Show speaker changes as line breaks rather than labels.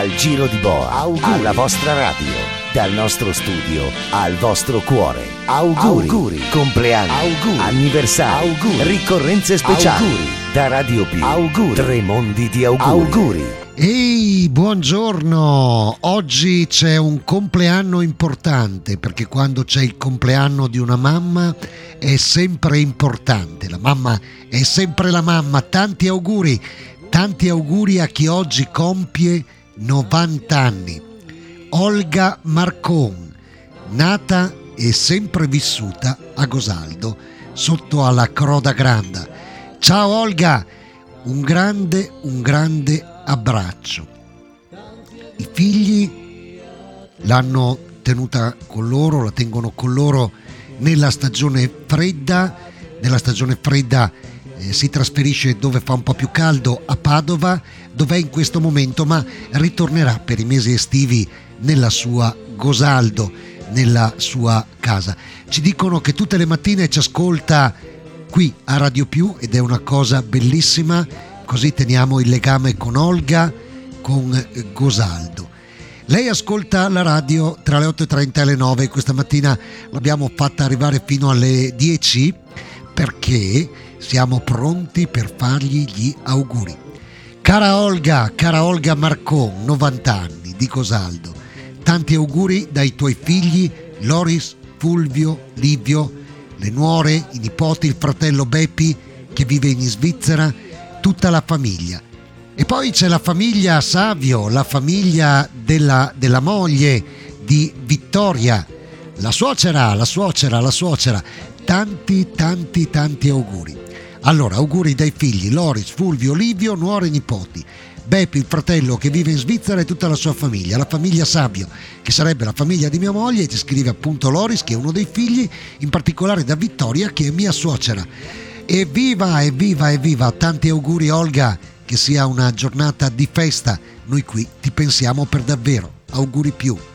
Dal Giro di Boa alla vostra radio, dal nostro studio al vostro cuore. Auguri. Compleanni. Anniversari. Ricorrenze speciali. Da Radio Più. Tre mondi di auguri.
Ehi, buongiorno! Oggi c'è un compleanno importante, perché quando c'è il compleanno di una mamma è sempre importante. La mamma è sempre la mamma. Tanti auguri a chi oggi compie 90 anni. Olga Marcon, nata e sempre vissuta a Gosaldo, sotto alla Croda Granda. Ciao Olga, un grande abbraccio. I figli l'hanno tenuta con loro, la tengono con loro nella stagione fredda. Nella stagione fredda si trasferisce dove fa un po' più caldo, a Padova, dov'è in questo momento, ma ritornerà per i mesi estivi nella sua Gosaldo, nella sua casa. Ci dicono che tutte le mattine ci ascolta qui a Radio Più ed è una cosa bellissima, così teniamo il legame con Olga, con Gosaldo. Lei ascolta la radio tra le 8.30 e le 9, questa mattina l'abbiamo fatta arrivare fino alle 10 perché siamo pronti per fargli gli auguri. Cara Olga Marcon, 90 anni, di Gosaldo, tanti auguri dai tuoi figli Loris, Fulvio, Livio, le nuore, i nipoti, il fratello Beppi che vive in Svizzera, tutta la famiglia. E poi c'è la famiglia Savio, la famiglia della moglie di Vittoria, la suocera. Tanti auguri. Allora, auguri dai figli Loris, Fulvio, Livio, nuore e nipoti, Beppi, il fratello che vive in Svizzera e tutta la sua famiglia, la famiglia Savio, che sarebbe la famiglia di mia moglie, e ci scrive appunto Loris, che è uno dei figli, in particolare da Vittoria, che è mia suocera. Evviva, tanti auguri Olga, che sia una giornata di festa, noi qui ti pensiamo per davvero. Auguri Più.